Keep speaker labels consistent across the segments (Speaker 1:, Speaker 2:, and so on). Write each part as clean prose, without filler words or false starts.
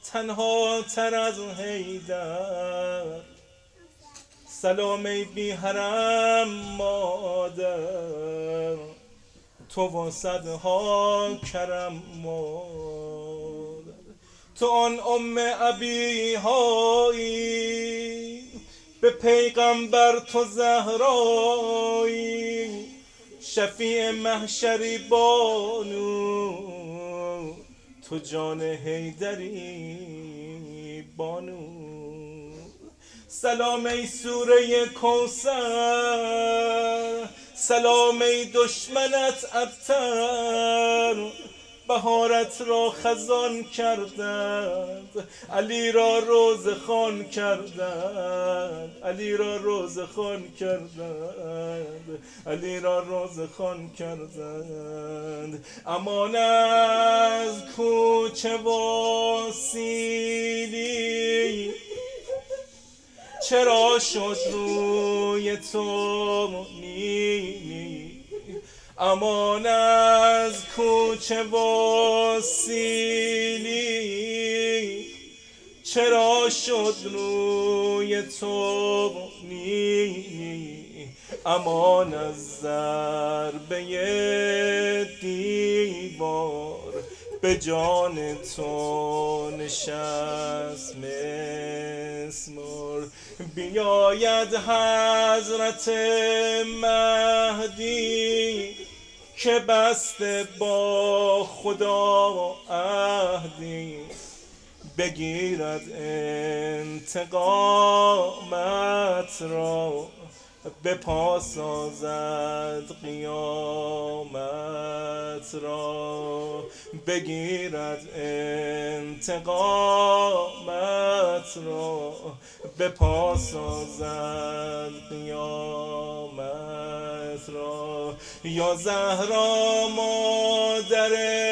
Speaker 1: تنها تر از حیدر. سلام ای بی حرم مادر، تو و صدها کرم مادر. تو آن عبی هایی، به پیغمبر تو زهرایی، شفیع محشری بانو، تو جان حیدری بانو. سلام ای سوره کوثر، سلام ای دشمنت ابتر، بهارت را خزان کردند، علی را روزه خوان کردند، علی را روزه خوان کردند، علی را روزه خوان کردند. امان از کوچه و سیلی، چرا شد روی تو نیلی. امان از کوچه و سیلی، چرا شد روی تو نیلی. امان از ضربه دیوار، به جان تو نشست مسمار. بیاید حضرت مهدی، که بسته با خدا عهدی، بگیرد انتقامت را، به پا سازد قیامت را. بگیرد انتقامت را، به پا سازد قیامت را. یا زهرا مادر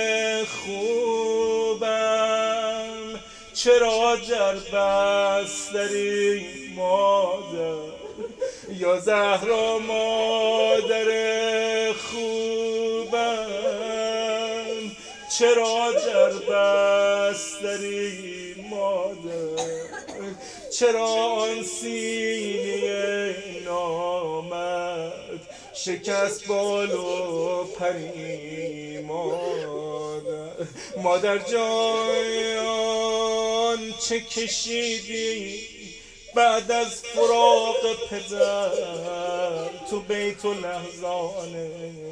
Speaker 1: خوبم، چرا در بستری مادر. یا زهرا مادر خوبم، چرا در بستری مادر. چرا آن سینه نامرد شکست بال و پری مادر. مادر جان چه کشیدی بعد از فراق پدر، تو بیت لحظانه.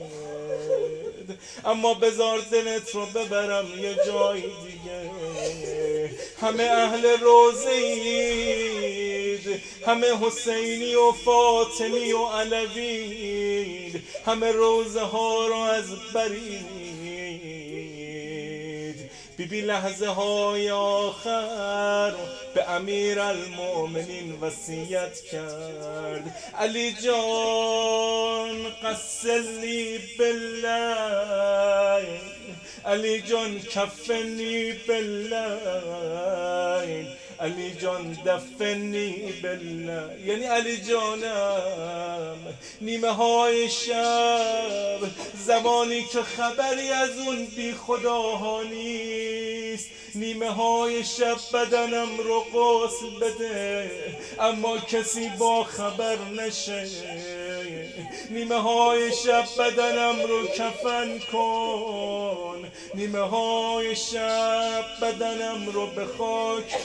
Speaker 1: اما بذار دلت رو ببرم یه جای دیگه. همه اهل روزه اید، همه حسینی و فاطمی و علوی، همه روزه ها رو از برید. بی لحظه های آخر به امیر المؤمنین وصیت کرد. علی جان قسلنی باللیل، علی جان کفنی باللیل، علی جان دفنی باللیل. یعنی علی جانم نیمه های شب، زمانی که خبری از اون بی خداها نیست، نیمه های شب بدنم رو غسل بده اما کسی با خبر نشه. نیمه های شب بدنم رو کفن کن، نیمه های شب بدنم رو به خاک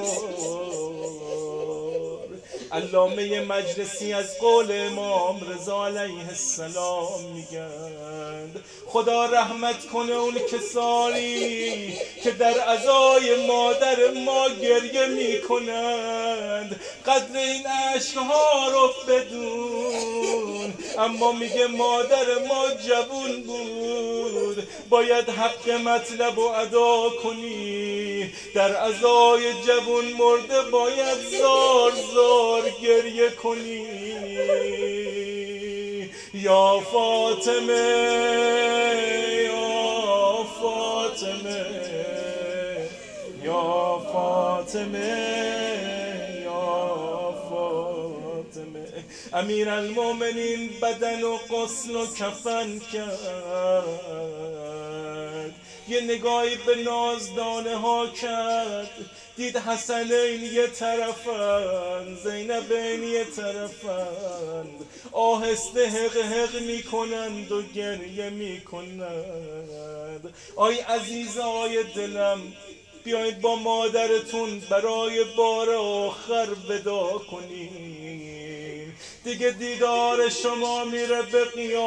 Speaker 1: بسپار. علامه مجلسی از قول امام رضا علیه السلام میگند خدا رحمت کنه اون کسانی که در عزای مادر ما گریه میکنند. قدر این عشقها رو بدون. اما میگه مادر ما جوون بود، باید حق مطلب رو ادا کنی. در عزای جوون مرده باید زار زار گریه کنی. یا فاطمه یا فاطمه یا فاطمه یا فاطمه. امیر المؤمنین بدن و غسل و کفن کرد. یه نگاهی به نازدانه ها کرد، دید حسنین یه طرفند، زینبین یه طرفند، آهسته حق حق میکنند و گریه میکنند. آی عزیزای دلم، بیایید با مادرتون برای بار آخر ودا کنیم. دیگه دیدار شما میره به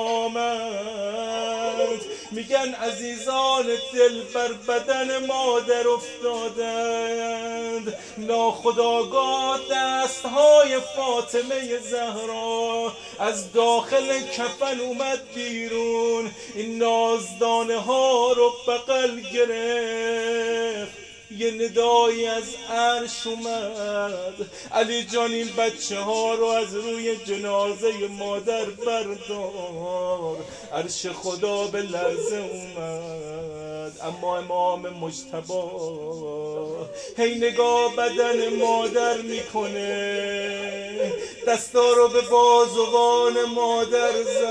Speaker 1: قیامت. میگن عزیزان دل بر بدن مادر افتادند. ناخودآگاه دستهای فاطمه زهرا از داخل کفن اومد بیرون، این نازدانه ها رو بغل گرفت. یه ندایی از عرش اومد، علی جان این بچه ها رو از روی جنازه مادر بردار. عرش خدا به لرزه اومد، اما امام مجتبی هی نگاه بدن مادر میکنه، دستا رو به بازوان مادر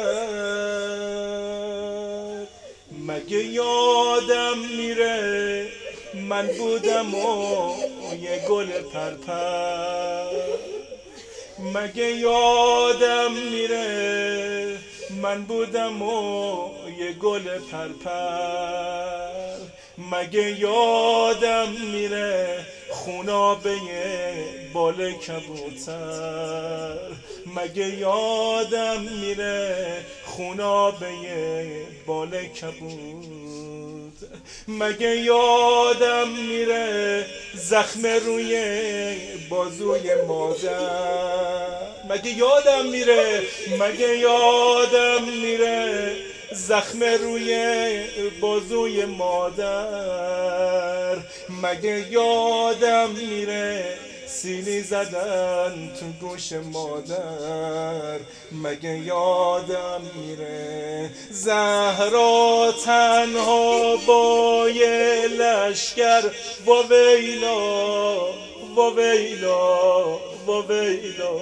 Speaker 1: زد. مگه یادم میره من بودم و یه گل پرپر؟ مگه یادم میره من بودم و یه گل پرپر؟ مگه یادم میره خونابه بال کبوتر؟ مگه یادم میره خونابه بال کبوت؟ مگه یادم میره زخم روی بازوی مادر؟ مگه یادم میره، مگه یادم میره زخم روی بازوی مادر؟ مگه یادم میره سیلی زدن تو گوش مادر؟ مگه یادم میره زهرا تنها با یه لشکر و ویلا و ویلا و ویلا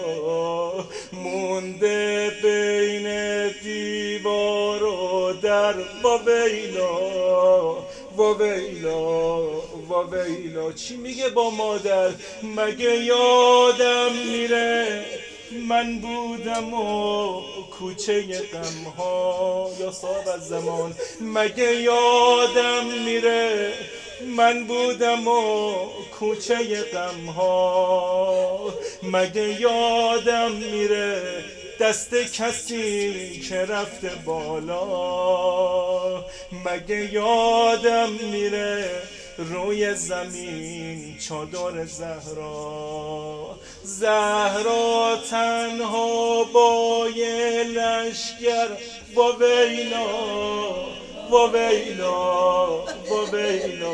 Speaker 1: مونده بین دیوار و در و ویلا و ویلا و ویلا. چی میگه با مادر؟ مگه یادم میره من بودم و کوچه غمها یا صاحب از زمان؟ مگه یادم میره من بودم و کوچه غمها؟ مگه یادم میره دست کسی که رفته بالا؟ مگه یادم میره روی زمین چادر زهرا؟ زهرا تنها با یه لشکر و ویلا و ویلا و ویلا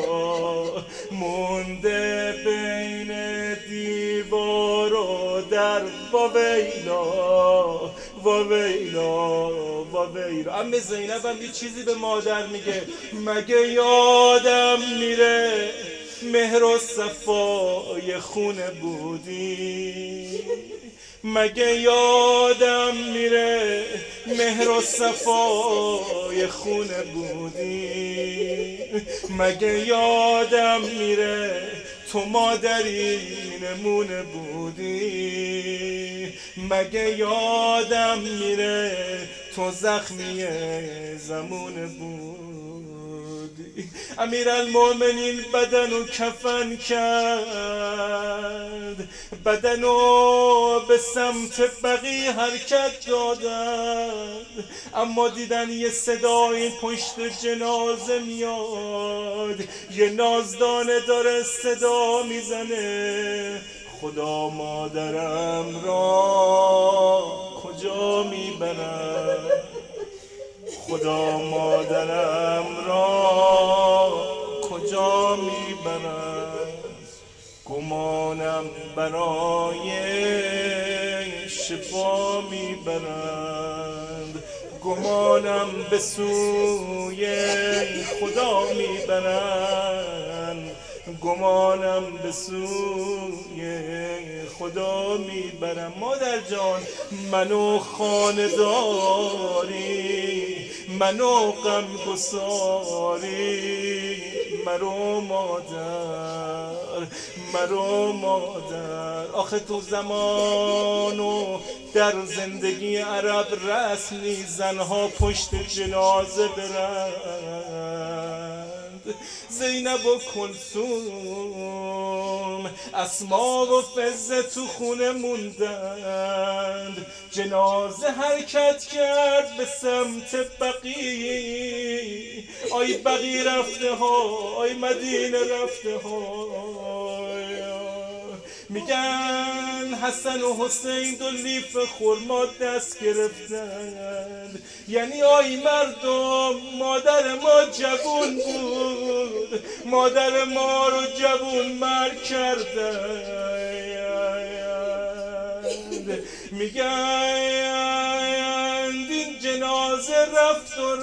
Speaker 1: مونده بین دیوار و در و ویلا و ویلا و ویلا. عمه زینبم یه چیزی به مادر میگه، مگه یادم میره مهر و صفای خونه بودی؟ مگه یادم میره مهر و صفای خونه بودی؟ مگه یادم میره تو مادری نمونه بودی؟ مگه یادم میره تو زخمی زمونه بودی؟ امیرالمومنین بدنو کفن کرد، بدنو به سمت بقی حرکت دادند، اما دیدن یه صدای پشت جنازه میاد، یه نازدانه داره صدا میزنه، خدا مادرم را کجا میبرد؟ خدا مادرم را کجا میبرد؟ گمانم برای شفا میبرند، گمانم به سوی خدا میبرند، گمانم به سوی خدا میبرم. مادر جان منو خانداری منو غم گساری مرو مادر مرو مادر. آخه تو زمان و در زندگی عرب رسمی زنها پشت جنازه برند. زینب و کلثوم اسما و فزه تو خونه موندند. جنازه حرکت کرد به سمت بقیع. آی بقیع رفته ها، آی مدینه رفته ها. میگن حسن و حسین دو لیف خرما دست گرفتند. یعنی آی مردم مادر ما جوون بود، مادر ما رو جوون مرگ کردند. میگن این جنازه رفت و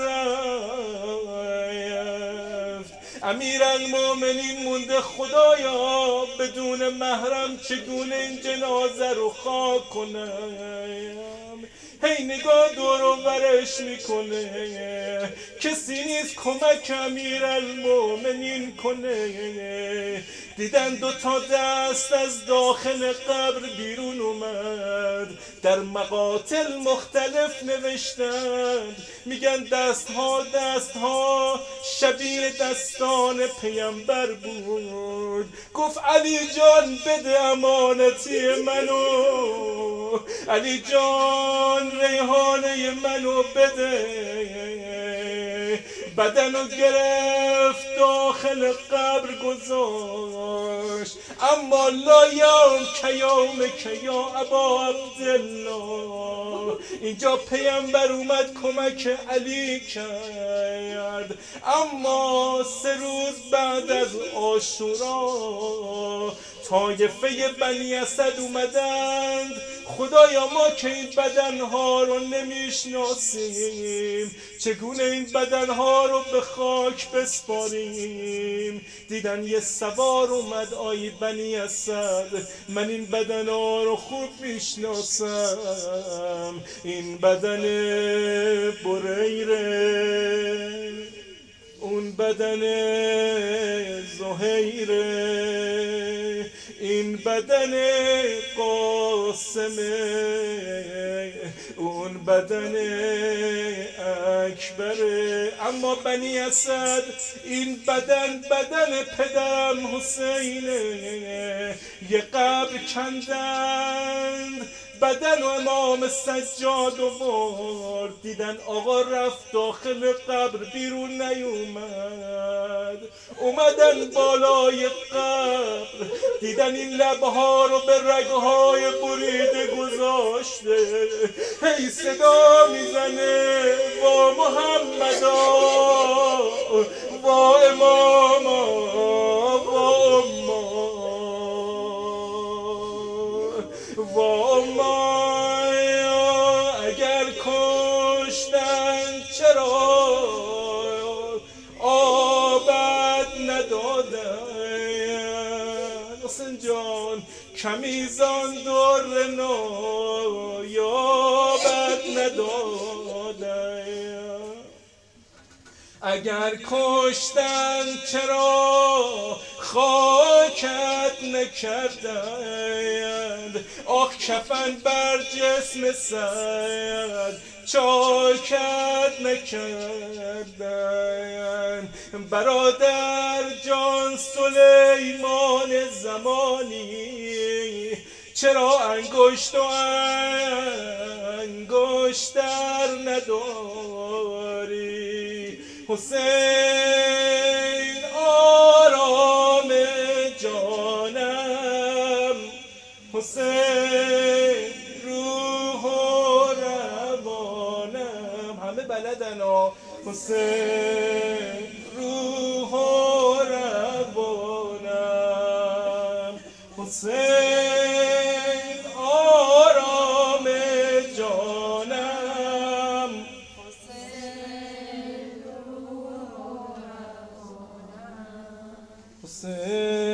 Speaker 1: رفت. امیرالمومنین مونده خدایا بدون محرم چگونه این جنازه رو خاک کنم. هی نگاه دور و برش میکنه، کسی نیست کمک امیرالمومنین کنه. دیدن دو تا دست از داخل قبر بیرون اومد، در مقاتل مختلف نوشتند. میگن دستها شبیه دستان پیامبر بود. گفت علی جان بده امانتی منو، علی جان ریحانه منو بده. بدنو گرفت داخل قبر گذاشت. اما لا یوم کیوم کیا ابا عبدالله. اینجا پیامبر اومد کمک علی کرد. اما 3 روز بعد از عاشورا طایفه بنی اسد اومدند. خدایا ما که این بدنها رو نمیشناسیم، چگونه این بدنها رو به خاک بسپاریم. دیدن یه سوار اومد، آی بنی اسد من این بدنها رو خوب میشناسم. این بدن بریره، اون بدن زهیره، این بدن قاسمه، اون بدن اکبره. اما بنی اسد این بدن پدرم حسینه. یه قبر کندند بدن و امام سجاد آورد. دیدن آقا رفت داخل قبر بیرون نیومد. اومدن بالای قبر دیدن این لبها رو به رگهای بریده گذاشته. هی صدا میزنه وا محمدا، وا اماما، وا اما، وا اما. اگر کشتن چرا آبد ندادن؟ حسین جان کمیزان در نو یابد ندادن. اگر کشتن چرا خاکت نکردند؟ آخ کفن بر جسم سد چاکت نکردند. برادر جان سلیمان زمانی چرا انگشت و انگشتر نداری؟ حسین آرام جانم، حسین روح و روانم. همه بلدن ها. حسین روح و روانم، حسین آرام جانم، حسین